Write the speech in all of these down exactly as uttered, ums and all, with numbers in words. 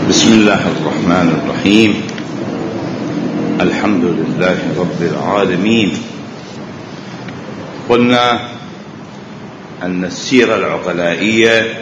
بسم الله الرحمن الرحيم. الحمد لله رب العالمين. قلنا أن السيرة العقلائية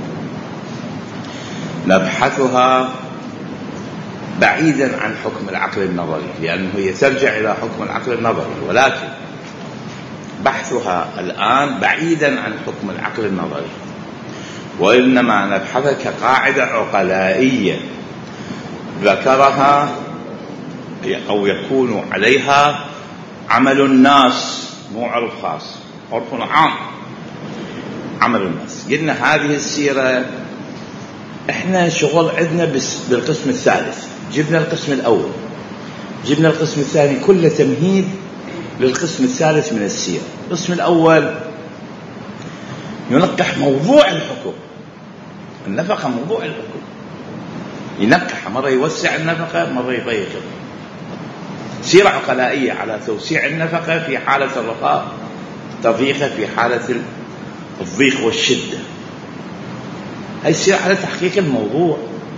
نبحثها بعيدا عن حكم العقل النظري، لأنه هي ترجع إلى حكم العقل النظري، ولكن بحثها الآن بعيدا عن حكم العقل النظري، وإنما نبحثها كقاعدة عقلائية ذكرها أو يكون عليها عمل الناس، مو عرف خاص، عرف عام عمل الناس. قلنا هذه السيرة احنا شغل عندنا بالقسم الثالث، جبنا القسم الأول، جبنا القسم الثاني، كله تمهيد للقسم الثالث من السيرة. القسم الأول ينقح موضوع الحكم، النفقة موضوع الحكم، ينقح، مرة يوسع النفقة مرة يضيقها. سيرة عقلائية على توسيع النفقة في حالة الرخاء، تضييقها في حالة الضيق والشدة. هاي السيرة على تحقيق الموضوع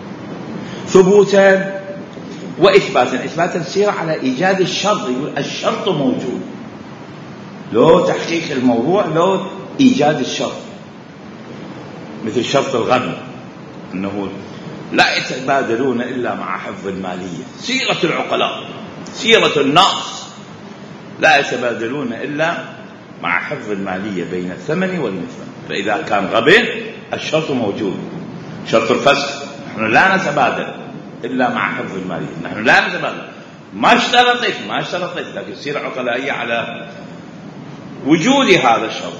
ثبوتا وإثباتا. إثباتا السيرة على إيجاد الشرط، يقول الشرط موجود، لو تحقيق الموضوع لو إيجاد الشرط، مثل شرط الغنم أنه لا يتبادلون إلا مع حفظ المالية. سيرة العقلاء، سيرة الناس، لا يتبادلون إلا مع حفظ المالية بين الثمن والمثمن. فإذا كان غبن الشرط موجود، شرط الفسخ، نحن لا نتبادل إلا مع حفظ المالية، نحن لا نتبادل، ما اشترطت ما اشترطت لكن السيرة عقلائية على وجود هذا الشرط.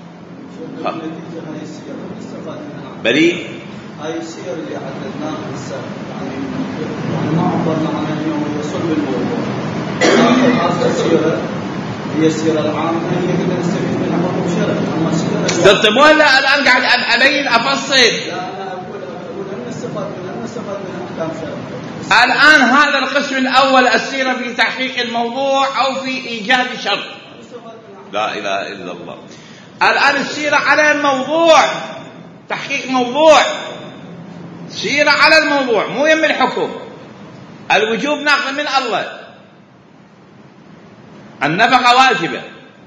بلي هاي السير اللي عددناها هسه يعني ما عبرنا عنها اليوم وصل بالموضوع. هذه السيرة هي السيرة العامة اللي كنا نستفيد منها حكم شرعي، اما السيرة مو لا الان قاعد ابين افصل. لا انا اقول اقول ان نستفاد منها نستفاد من احكام شرعية. الان هذا القسم الاول السيرة في تحقيق الموضوع او في ايجاد شرط. لا اله الا الله. الان السيرة على الموضوع، تحقيق موضوع، سيرة على الموضوع، مو يم الحكم. الوجوب ناقل من الله، النفقة واجبة،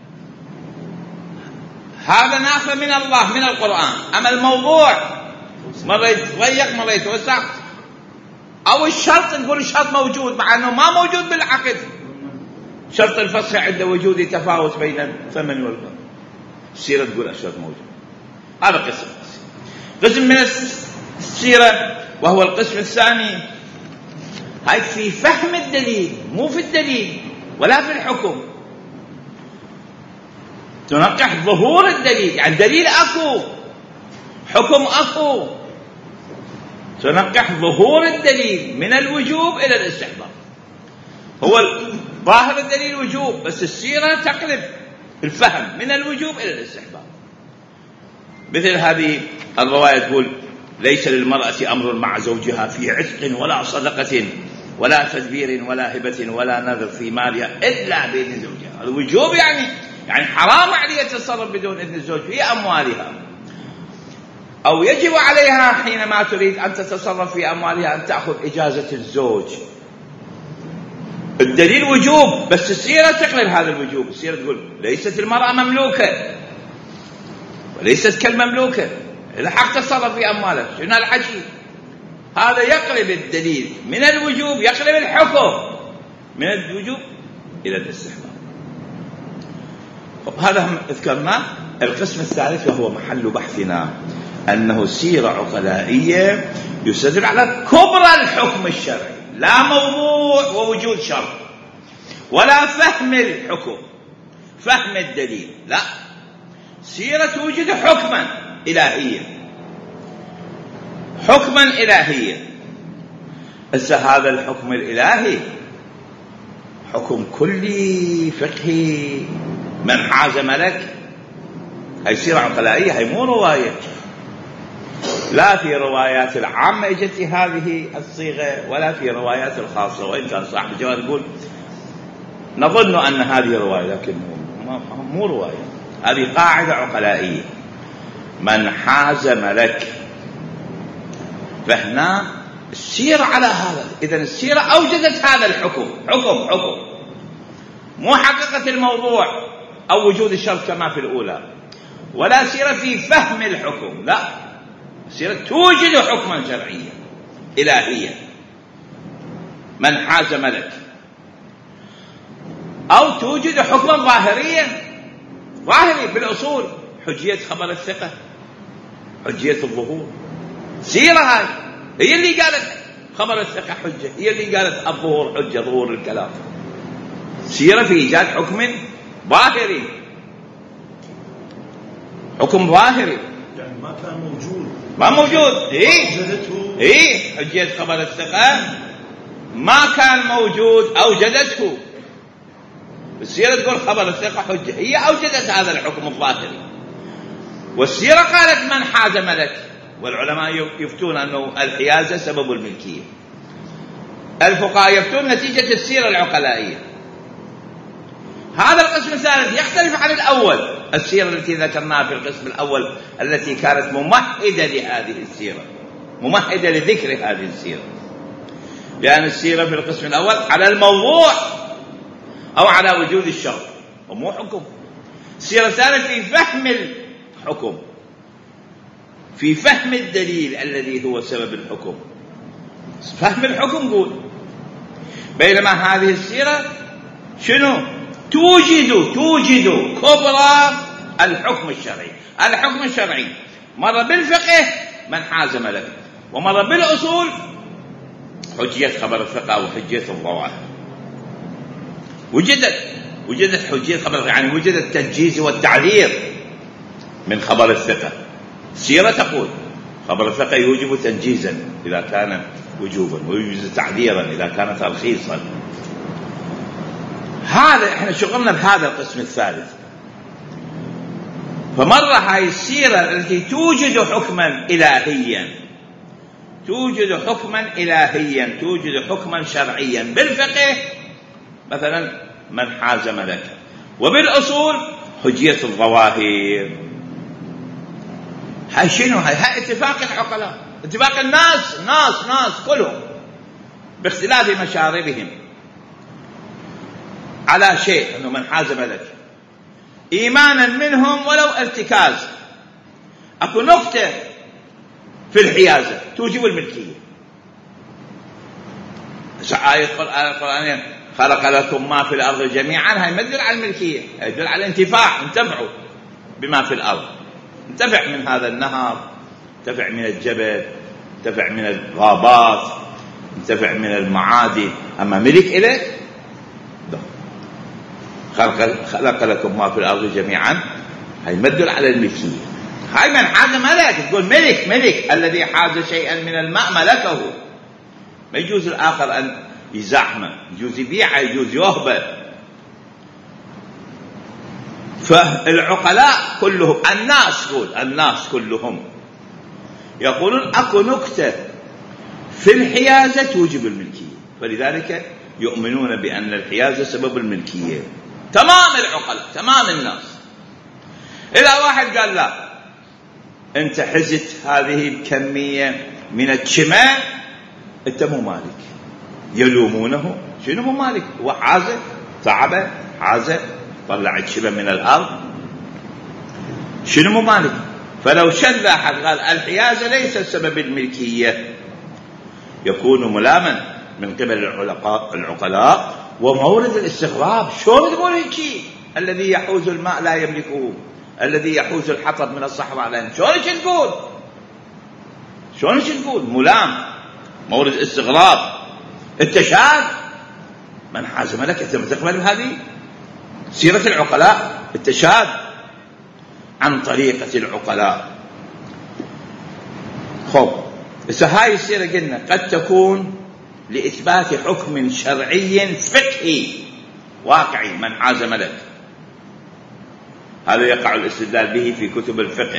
هذا ناقل من الله من القرآن. أما الموضوع مرة يتضيق مرة يتوسع، أو الشرط نقول الشرط موجود مع أنه ما موجود بالعقد. شرط الفسخ عند وجود تفاوت بين الثمن والغنم، السيرة تقول الشرط موجود. هذا قسم. قسم من السيرة وهو القسم الثاني، هاي في فهم الدليل، مو في الدليل ولا في الحكم. تنقح ظهور الدليل، يعني دليل أكو، حكم أكو، تنقح ظهور الدليل من الوجوب إلى الاستحباب. هو ظاهر الدليل وجوب، بس السيرة تقلب الفهم من الوجوب إلى الاستحباب. مثل هذه الرواية تقول ليس للمرأة أمر مع زوجها في عتق ولا صدقة ولا تدبير ولا هبة ولا نذر في مالها إلا بإذن زوجها. الوجوب يعني يعني حرام عليها تتصرف بدون إذن الزوج في أموالها، أو يجب عليها حينما تريد أن تتصرف في أموالها أن تأخذ إجازة الزوج. الدليل وجوب، بس السيرة تقلل هذا الوجوب. السيرة تقول ليست المرأة مملوكة وليست كالمملوكة، إذا حق تصرف في أموالها. شنو الحكي هذا؟ يقلب الدليل من الوجوب، يقلب الحكم من الوجوب إلى الاستحباب. هذا ذكرنا القسم الثالث وهو محل بحثنا، أنه سيرة عقلائية يستدل على كبرى الحكم الشرعي، لا موضوع ووجود شرط ولا فهم الحكم، فهم الدليل، لا، سيرة توجد حكما إلهيا، حكما إلهيا. بس هذا الحكم الإلهي حكم كلي فقهي من حاز ملك. هاي سيرة عقلائية، هاي مو رواية. لا في روايات العامة اجت هذه الصيغة ولا في روايات الخاصة، وإن كان صاحب الجواب يقول نظن أن هذه رواية، لكن مو رواية. هذه قاعدة عقلائية، من حاز ملك. فهنا السيرة على هذا. إذن السيرة أوجدت هذا الحكم، حكم حكم مو حقيقة الموضوع أو وجود الشرط كما في الأولى، ولا سيرة في فهم الحكم، لا، السيرة توجد حكما شرعيا إلهيا من حاز ملك، أو توجد حكما ظاهريا ظاهري بالأصول، حجية خبر الثقة، حجية الظهور. سيرة هاي هي اللي قالت خبر الثقة حجة، هي اللي قالت الظهور حجة، ظهور الكلام. سيرة في إيجاد حكم ظاهري، حكم ظاهري يعني ما كان موجود، ما موجود. إيه إيه حجية خبر الثقة ما كان موجود، أوجدته. السيرة تقول خبر الثقة حجة، هي أوجدت هذا الحكم الظاهري. والسيرة قالت من حاز ملك، والعلماء يفتون أنه الحيازة سبب الملكية، الفقهاء يفتون نتيجة السيرة العقلائية. هذا القسم الثالث يختلف عن الأول، السيرة التي ذكرناها في القسم الأول التي كانت ممهدة لهذه السيرة، ممهدة لذكر هذه السيرة، لأن السيرة في القسم الأول على الموضوع أو على وجود الشرط ومو حكم. السيرة الثالثة في فهم الحكم، في فهم الدليل الذي هو سبب الحكم، فهم الحكم قول. بينما هذه السيرة شنو؟ توجد توجد كبرى الحكم الشرعي. الحكم الشرعي مرة بالفقه من حاز ملك، ومرة بالأصول حجية خبر الفقه وحجية الظواهر. وجدت وجدت حجية خبر، يعني وجد التنجيز والتعذير من خبر الثقة. السيرة تقول خبر الثقة يوجب تنجيزا إذا كان وجوبا، ويوجب تعذيرا إذا كان ترخيصا. هذا احنا شغلنا بهذا القسم الثالث. فمرة هاي السيرة التي توجد حكما إلهيا، توجد حكما إلهيا، توجد حكما شرعيا بالفقه مثلا من حاز ملكا، وبالأصول حجية الظواهر. هاي شنو؟ هاي, هاي اتفاق العقلاء، اتفاق الناس، ناس ناس كلهم باختلاف مشاربهم على شيء، أنه من حاز ملك إيمانا منهم ولو ارتكاز. أكو نقطة في الحيازة توجب الملكية. آية القرآن خلق لكم ما في الأرض جميعا، هاي ما تدل على الملكية، هاي تدل على الانتفاع، انتفعوا بما في الأرض، انتفع من هذا النهر، انتفع من الجبل، انتفع من الغابات، انتفع من المعادن. أما ملك إليك خلق, خلق لكم ما في الأرض جميعا، هاي ما تدل على الملكية. هاي من حاز ملك، تقول ملك ملك الذي حاز شيئا من الماء ملكه. ما يجوز الآخر أن يزاحمه، يجوز يبيعه، يجوز يهبه. فالعقلاء كلهم، الناس قول الناس كلهم يقولون أكو نكتة في الحيازة توجب الملكية، فلذلك يؤمنون بأن الحيازة سبب الملكية. تمام العقلاء، تمام الناس. إذا واحد قال لا أنت حزت هذه الكمية من الشماء أنت مو مالك، يلومونه. شنو مو مالك؟ هو حازة، تعبه، حازة، طلع الشبه من الأرض، شنو مو مالك؟ فلو شل أحد قال الحيازة ليس سبب الملكية يكون ملاما من قبل العقلاء ومورد الاستغراب. شلون تقول هيك؟ الذي يحوز الماء لا يملكه، الذي يحوز الحطب من الصحراء لا يملكه. شلون تقول؟ شلون تقول؟ ملام، مورد استغراب، التشاد. من حاز ملك أنت تقبل هذه سيرة العقلاء، التشاد عن طريقة العقلاء. خب إذا هاي السيرة قلنا قد تكون لإثبات حكم شرعي فقهي واقعي من حاز ملك، هذا يقع الاستدلال به في كتب الفقه.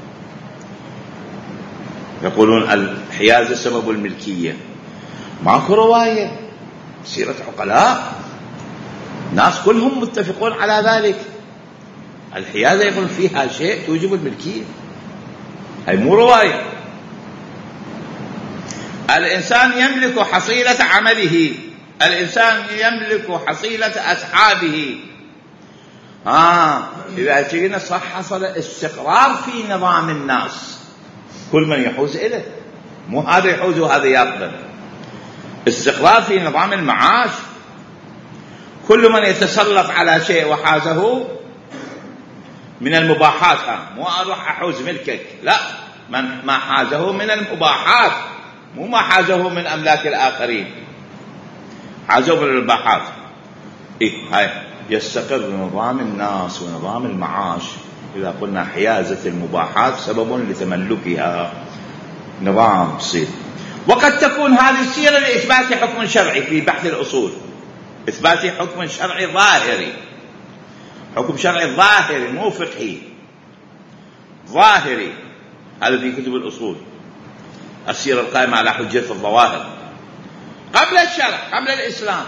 يقولون الحيازة سبب الملكية. ماكو رواية، سيرة عقلاء، الناس كلهم متفقون على ذلك. الحيازة يقول فيها شيء توجب الملكية، هاي مو رواية. الإنسان يملك حصيلة عمله، الإنسان يملك حصيلة أصحابه. آه إذا جينا صح حصل استقرار في نظام الناس، كل من يحوز إليه، مو هذا يحوز وهذا يقبل. استقرار في نظام المعاش، كل من يتسلط على شيء وحازه من المباحات، مو أروح أحوز ملكك، لا، من ما حازه من المباحات، مو ما حازه من أملاك الآخرين، حازه من المباحات. إيه هاي يستقر نظام الناس ونظام المعاش. إذا قلنا حيازة المباحات سبب لتملكها، نظام بصير. وقد تكون هذه السيرة لإثبات حكم شرعي في بحث الأصول، إثبات حكم شرعي ظاهري، حكم شرعي ظاهري مو فقهي، ظاهري. هذا في كتب الأصول، السيرة القائمة على حجة الظواهر قبل الشرع، قبل الإسلام،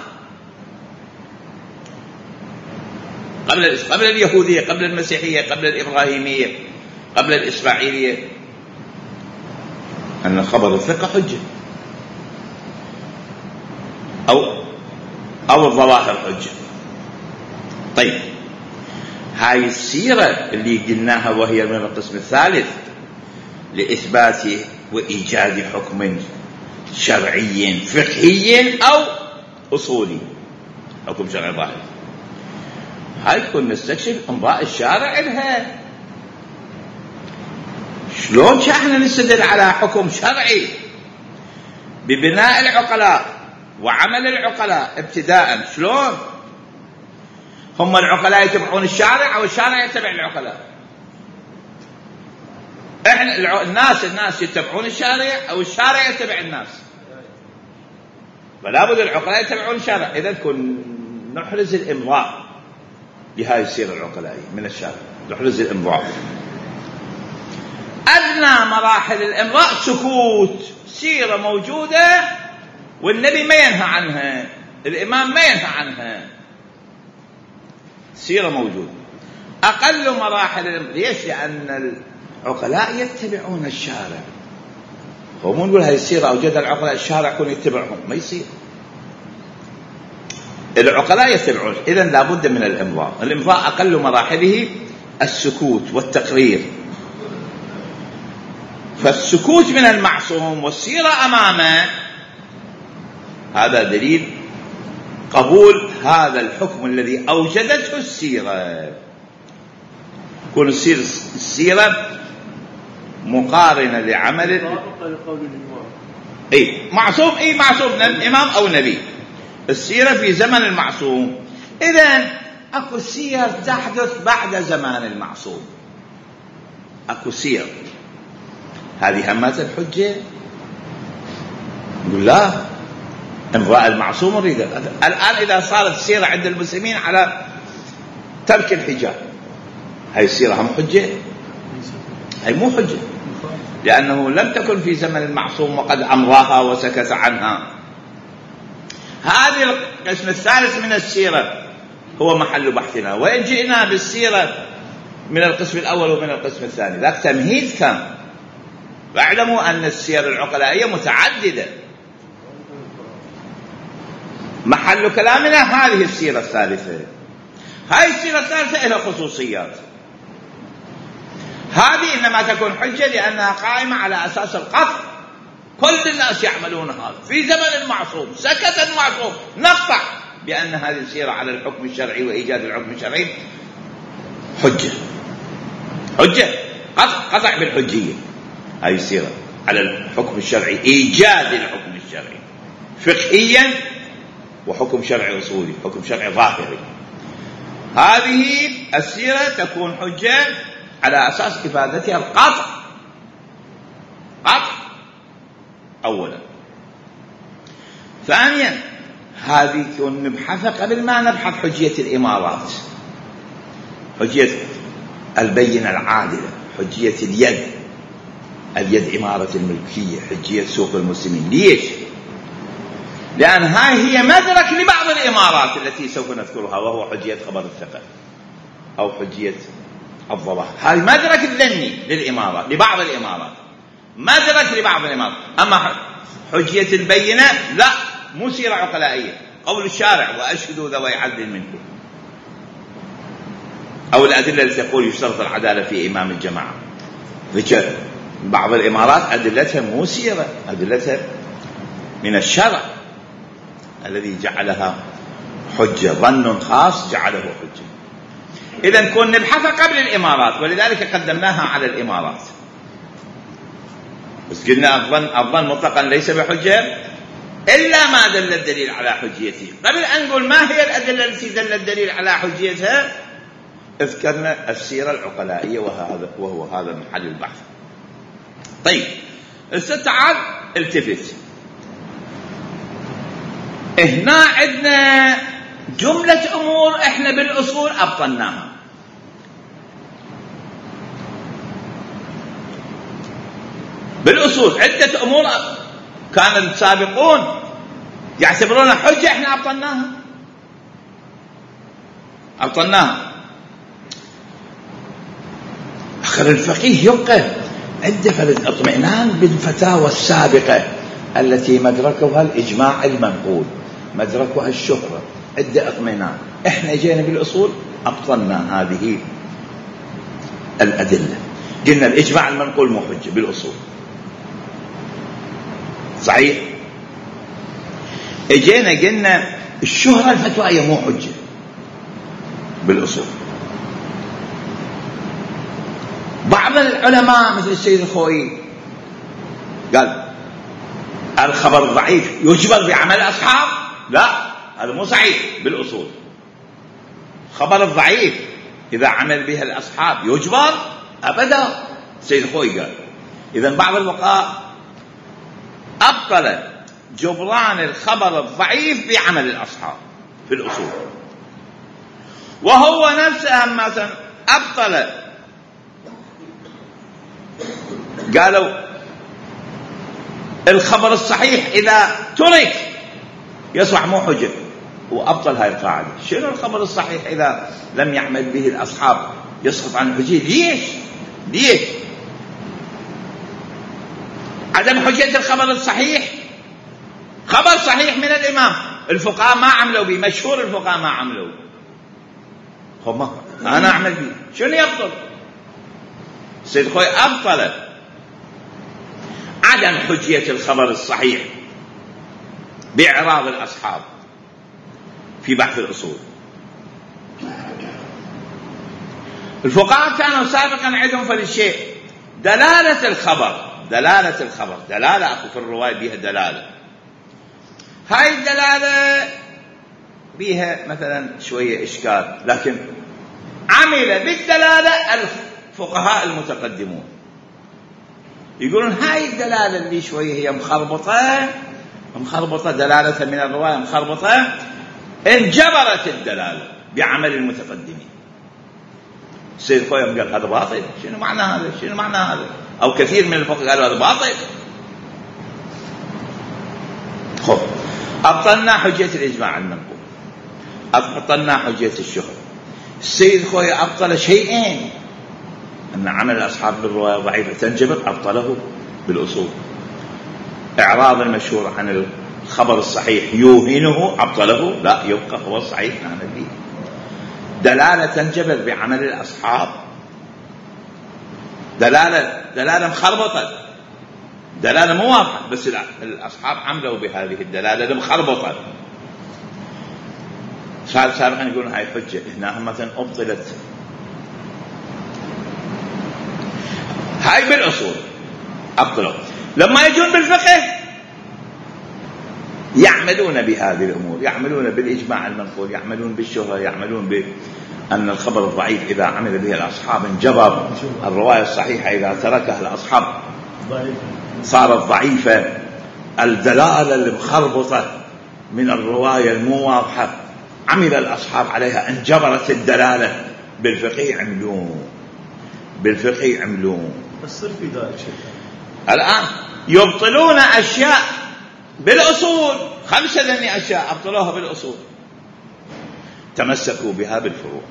قبل قبل اليهودية، قبل المسيحية، قبل الإبراهيمية، قبل الإسماعيلية، أن خبر الثقة حجة أو أو الظواهر حجة. طيب هاي السيرة اللي قلناها وهي من القسم الثالث لإثبات وإيجاد حكم شرعي فقهي أو أصولي، حكم شرعي ظاهري، هاي كنا نستكشف امضاء الشارع لها. شلون احنا نستدل على حكم شرعي؟ ببناء العقلاء وعمل العقلاء ابتداء. شلون؟ هم العقلاء يتبعون الشارع أو الشارع يتبع العقلاء؟ احنا الناس الناس يتبعون الشارع أو الشارع يتبع الناس؟ فلا بد العقلاء يتبعون الشارع. إذا كن نحرز الإمضاء لهذه السيرة العقلائية من الشارع، نحرز الإمضاء. أدنى مراحل الإمضاء سكوت، سيرة موجودة والنبي ما ينهى عنها، الإمام ما ينهى عنها، سيرة موجودة. أقل مراحل الإمضاء، ليش؟ لأن العقلاء يتبعون الشارع. هو مو نقول هذه السيرة أوجدها العقلاء الشارع كون يتبعهم، ما يصير. العقلاء يتبعون، إذن لابد من الإمضاء. الإمضاء أقل مراحله السكوت والتقرير. فالسكوت من المعصوم والسيرة أمامه هذا دليل قبول هذا الحكم الذي أوجدته السيرة. كل السيرة, السيرة مقارنة لعمل أي معصوم، أي معصوم إمام أو نبي. السيرة في زمن المعصوم، إذن أكو سير تحدث بعد زمان المعصوم، أكو سير هذه همات الحجة. نقول لا، امضاء المعصوم نريد. الآن إذا صارت السيرة عند المسلمين على ترك الحجاب، هاي السيرة هم حجة؟ هاي مو حجة، لأنه لم تكن في زمن المعصوم وقد أمضاها وسكت عنها. هذه القسم الثالث من السيرة هو محل بحثنا، وإن جئنا بالسيرة من القسم الأول ومن القسم الثاني ذاك تمهيد كان. واعلموا أن السير العقلائية متعددة. محل كلامنا هذه السيرة الثالثة. هذه السيرة الثالثة لها خصوصيات. هذه إنما تكون حجة لأنها قائمة على أساس القطع. كل الناس يعملون هذا في زمن المعصوم، سكت المعصوم، نقطع بأن هذه السيرة على الحكم الشرعي وإيجاد الحكم الشرعي حجة. حجة قطع, قطع بالحجية. هذه السيرة على الحكم الشرعي، إيجاد الحكم الشرعي فقهيا وحكم شرعي أصولي، حكم شرعي ظاهري. هذه السيرة تكون حجة على أساس إفادتها القطع. قطع أولا. ثانيا هذه كون نبحث قبل ما نبحث حجية الإمارات، حجية البينة العادلة، حجية اليد، اليد إمارة الملكية، حجية سوق المسلمين. ليش؟ لأن هاي هي مدرك لبعض الإمارات التي سوف نذكرها، وهو حجية خبر الثقة أو حجية الظواهر. هاي مدرك الذني للإمارات، لبعض الإمارات، مدرك لبعض الإمارات. أما حجية البينة لا، مو سيرة عقلائية. قول الشارع وأشهدوا ذوي عدل منكم، أو الأدلة التي تقول يشترط العدالة في إمام الجماعة. ذكر بعض الإمارات أدلتها مو سيرة، أدلتها من الشرع الذي جعلها حجة، ظن خاص جعله حجة. إذن كن نبحث قبل الإمارات، ولذلك قدمناها على الإمارات. بس قلنا الظن الظن مطلقا ليس بحجة إلا ما دل الدليل على حجيته. قبل أن نقول ما هي الأدلة التي دل الدليل على حجيتها، اذكرنا السيرة العقلائية، وهذا وهو هذا محل البحث. طيب تعال التفت، هنا عندنا جملة أمور إحنا بالأصول أبطلناها. بالأصول عدة أمور كان السابقون يعتبرونها حجة، إحنا أبطلناها أبطلناها آخر الفقيه يبقى عنده فرد اطمئنان بالفتاوى السابقة التي مدركها الإجماع المنقول، مدركها الشهرة، عنده اطمئنان. إحنا جينا بالأصول أبطلنا هذه الأدلة، قلنا الإجماع المنقول مو حجة بالأصول، صحيح. اجينا قلنا الشهرة الفتوائية مو حجة بالأصول. بعض العلماء مثل السيد الخوئي قال الخبر الضعيف يجبر بعمل الأصحاب، لا هذا مو صحيح بالأصول. خبر الضعيف إذا عمل به الأصحاب يجبر أبدا، السيد الخوئي قال. إذن بعض الفقهاء أبطل جبران الخبر الضعيف بعمل الأصحاب في الأصول، وهو نفسه مثلا أبطل، قالوا الخبر الصحيح إذا ترك يصبح مو حجة، وأبطل هاي القاعدة. شنو الخبر الصحيح إذا لم يعمل به الأصحاب يسقط عن الحجة؟ ليش؟ ليش عدم حجة الخبر الصحيح؟ خبر صحيح من الإمام، الفقهاء ما عملوا به، مشهور الفقهاء ما عملوا، هم أنا أعمل به، شنو يبطل؟ السيد الخوئي أبطل عدم حجية الخبر الصحيح بإعراض الأصحاب في بحث الأصول. الفقهاء كانوا سابقا عندهم في الشيء دلالة الخبر، دلالة الخبر دلالة أخو في الرواية بها دلالة، هاي الدلالة بها مثلا شوية إشكال، لكن عمل بالدلالة الفقهاء المتقدمون يقولون هاي الدلالة اللي شوية هي مخربطة مخربطة دلالة من الرواية مخربطة، انجبرت الدلالة بعمل المتقدمين. السيد الخوئي قال هذا باطل، شنو معنى هذا؟ شنو معنى هذا؟ أو كثير من الفقهاء قالوا هذا باطل. خب أبطلنا حجة الإجماع المنقول، أبطلنا حجة الشهرة. السيد الخوئي أبطل شيئين، أن عمل الأصحاب بالرواية ضعيفة تنجبر أبطله بالأصول، إعراض المشهور عن الخبر الصحيح يوهنه أبطله، لا يبقى هو الصحيح نعمل به. دلالة تنجبر بعمل الأصحاب، دلالة دلالة مخربطة، دلالة مو واضحة، بس الأصحاب عملوا بهذه الدلالة المخربطة. سابقا يقولون هاي حجة، هنا مثلا أبطلت. هاي بالأصول أبطلوا. لما يجون بالفقه يعملون بهذه الأمور، يعملون بالإجماع المنقول، يعملون بالشهرة، يعملون بأن الخبر الضعيف إذا عمل به الأصحاب انجبر، الرواية الصحيحة إذا تركها الأصحاب صارت ضعيفة، الدلالة المخربطة من الرواية المو واضحة عمل الأصحاب عليها انجبرت الدلالة. بالفقه عملون، بالفقه عملون. بس في ذلك شيء الآن يبطلون أشياء بالأصول، خمسة ذني أشياء أبطلوها بالأصول، تمسكوا بها بالفروع.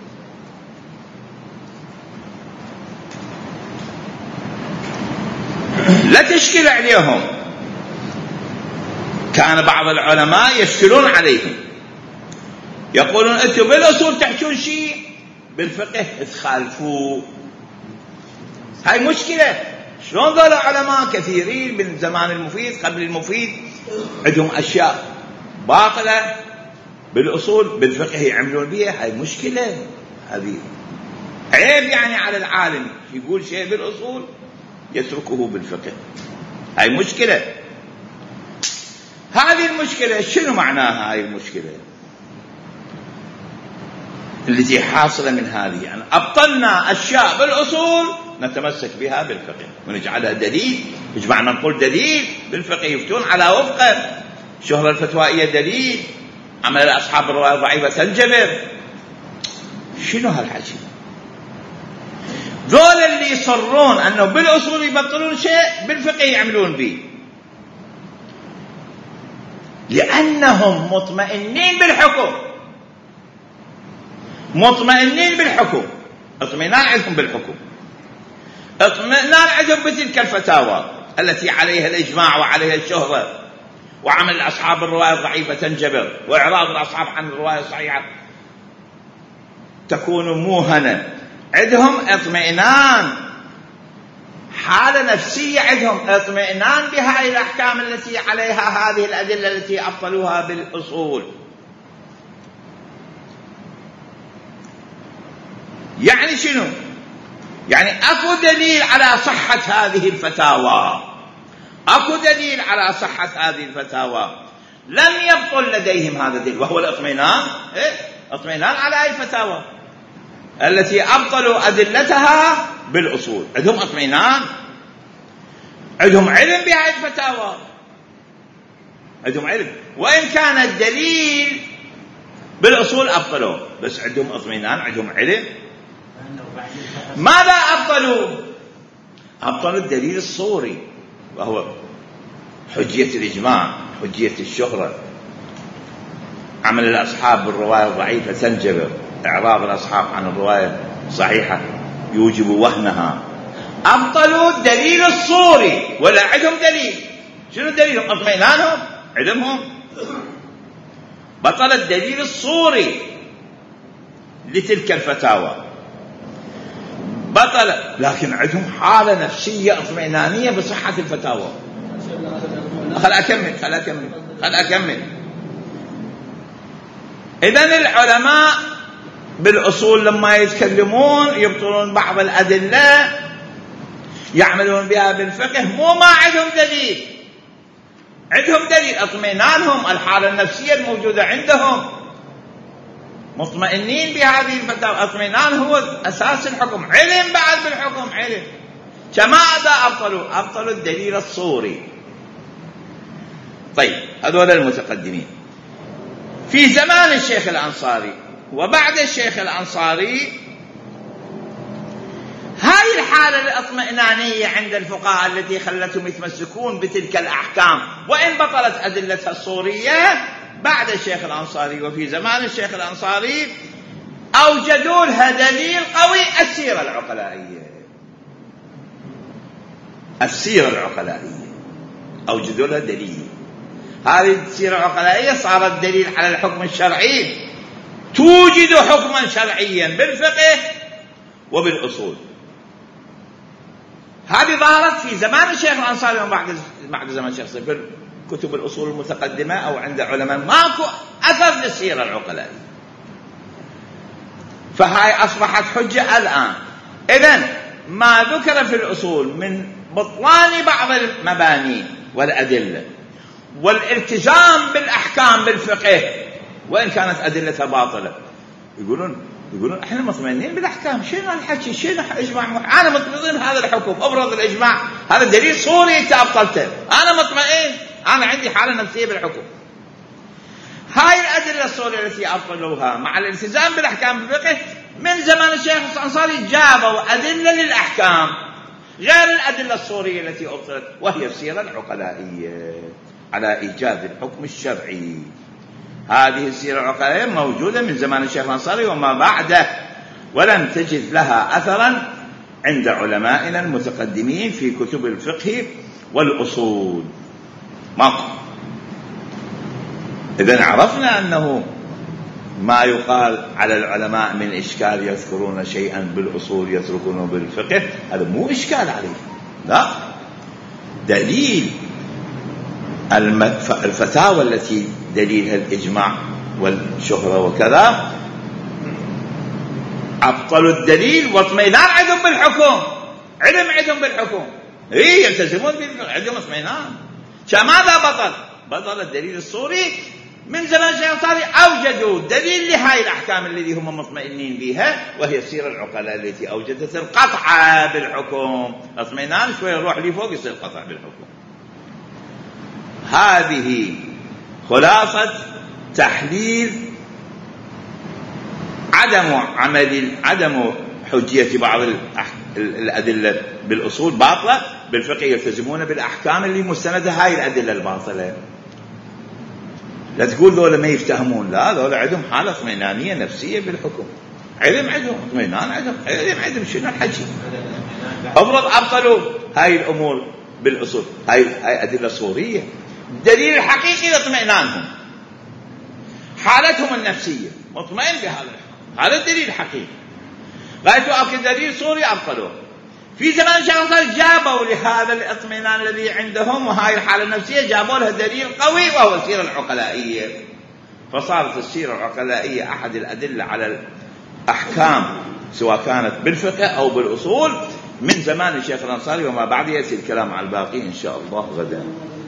لا تشكل عليهم كان بعض العلماء يشكلون عليهم، يقولون أنتم بالأصول تحكون شيء، بالفقه تخالفوا. هاي مشكلة. شلون ذولا علماء كثيرين من زمان المفيد قبل المفيد عندهم أشياء باطلة بالأصول بالفقه يعملون بها؟ هاي مشكلة. هذه عيب يعني على العالم يقول شيء بالأصول يتركه بالفقه. هاي مشكلة. هذه المشكلة شنو معناها؟ هاي المشكلة التي حاصلة من هذه، يعني أبطلنا أشياء بالأصول نتمسك بها بالفقه ونجعلها دليل، يجمعنا نقول دليل بالفقه، يفتون على وفقه. شهرة الفتوائية دليل، عمل أصحاب الرواية الضعيفة تنجبر. شنو هالحكي؟ ذول اللي يصرون أنه بالأصول يبطلون شيء بالفقه يعملون به، لأنهم مطمئنين بالحكم، مطمئنين بالحكم، اطمئنان عندهم بالحكم، اطمئنان عندهم بتلك الفتاوى التي عليها الإجماع وعليها الشهرة، وعمل أصحاب الرواية الضعيفة تنجبر، وإعراض الأصحاب عن الرواية الصحيحة تكون موهنة. عندهم اطمئنان، حالة نفسية عندهم اطمئنان بهذه الأحكام التي عليها هذه الأدلة التي أبطلوها بالأصول. يعني شنو؟ يعني أكو دليل على صحة هذه الفتاوى، أكو دليل على صحة هذه الفتاوى، لم يبطل لديهم هذا الدليل وهو الاطمئنان. إيه؟ اطمئنان على هذه الفتاوى التي أبطلوا أدلتها بالأصول. عندهم اطمئنان، عندهم علم بهذه الفتاوى، عندهم علم، وإن كان الدليل بالأصول أبطلوه، بس عندهم اطمئنان، عندهم علم. ماذا أبطلوا؟ أبطلوا الدليل الصوري وهو حجية الإجماع، حجية الشهرة، عمل الأصحاب بالرواية الضعيفة تنجبر، إعراض الأصحاب عن الرواية الصحيحة يوجب وهنها. أبطلوا الدليل الصوري، ولا عندهم دليل. شنو دليلهم؟ اطمئنانهم، علمهم. بطل الدليل الصوري لتلك الفتاوى، بطل، لكن عندهم حالة نفسية اطمئنانية بصحة الفتاوى. خل أكمل خل أكمل خل أكمل إذن العلماء بالأصول لما يتكلمون يبطلون بعض الأدلة يعملون بها بالفقه، مو ما عندهم دليل، عندهم دليل اطمئنانهم، الحالة النفسية الموجودة عندهم، مطمئنين بهذه الفتاوى. اطمئنان هو أساس الحكم، علم بعد بالحكم، علم. فماذا أبطلوا؟ أبطلوا الدليل الصوري. طيب، هذول المتقدمين في زمان الشيخ الأنصاري وبعد الشيخ الأنصاري، هاي الحالة الاطمئنانية عند الفقهاء التي خلتهم يتمسكون بتلك الأحكام وإن بطلت أدلتها الصورية، بعد الشيخ الأنصاري وفي زمان الشيخ الأنصاري أوجدوا لها دليل قوي، السيرة العقلائية. السيرة العقلائية أوجدوا لها دليل. هذه السيرة العقلائية صارت دليل على الحكم الشرعي، توجد حكما شرعيا بالفقه وبالأصول. هذه ظهرت في زمان الشيخ الأنصاري وبعد بعد زمان الشيخ في كتب الأصول المتقدمة أو عند علماء ماكو أثر للسيرة العقلائية، فهاي أصبحت حجة الآن. إذن ما ذكر في الأصول من بطلان بعض المباني والأدلة والالتزام بالأحكام بالفقه وإن كانت أدلتها باطلة، يقولون يقولون احنا مطمئنين بالاحكام. شنو الحكي؟ شنو اجماع؟ انا مطمئن هذا الحكم، ابرز الاجماع، هذا دليل صوري انت ابطلته، انا مطمئن، انا عندي حاله نفسيه بالحكم. هاي الادله الصوريه التي ابطلوها مع الالتزام بالاحكام بالفقه من زمان الشيخ الأنصاري جابوا ادله للاحكام غير الادله الصوريه التي ابطلت، وهي السيره العقلائيه على ايجاد الحكم الشرعي. هذه السيرة العقلائية موجودة من زمان الشيخ الأنصاري وما بعده، ولم تجد لها أثرا عند علمائنا المتقدمين في كتب الفقه والأصول، ماكو. إذن عرفنا أنه ما يقال على العلماء من إشكال يذكرون شيئا بالأصول يتركونه بالفقه، هذا مو إشكال عليه، لا، دليل الفتاوى التي دليلها الإجماع والشهرة وكذا أبطلوا الدليل واطمئنان عندهم بالحكم، علم عندهم بالحكم، إيه يلتزمون عندهم اطمئنان. فماذا بطل؟ بطل الدليل الصوري من زمان الشيخ الأنصاري، أوجدوا دليل لهاي الأحكام التي هم مطمئنين بها، وهي سير العقلاء التي أوجدت القطع بالحكم. اطمئنان شوي يروح لي فوق يصير قطع بالحكم. هذه خلاصة تحليل عدم عمل عدم حجية بعض الأدلة بالأصول باطلة، بالفقه يلتزمون بالأحكام اللي مستندة هاي الأدلة الباطلة. لا تقول ذولا ما يفتهمون، لا، ذولا عندهم حالة اطمئنانية نفسية بالحكم، علم عندهم، اطمئنان عندهم، علم عندهم. شنو الحكي؟ أفرض أبطلوا هاي الأمور بالأصول، هاي هاي أدلة صورية، الدليل الحقيقي لاطمئنانهم، حالتهم النفسية مطمئن بهذا، هذا الدليل الحقيقي. غايته أكل دليل صوري أبطلوه. في زمان الشيخ الأنصاري جابوا لهذا الاطمئنان الذي عندهم وهاي الحالة النفسية جابوا لها دليل قوي، وهو السيرة العقلائية. فصارت السيرة العقلائية أحد الأدلة على الأحكام سواء كانت بالفقه أو بالأصول من زمان الشيخ الأنصاري وما بعد. يأتي الكلام على الباقي إن شاء الله غدا.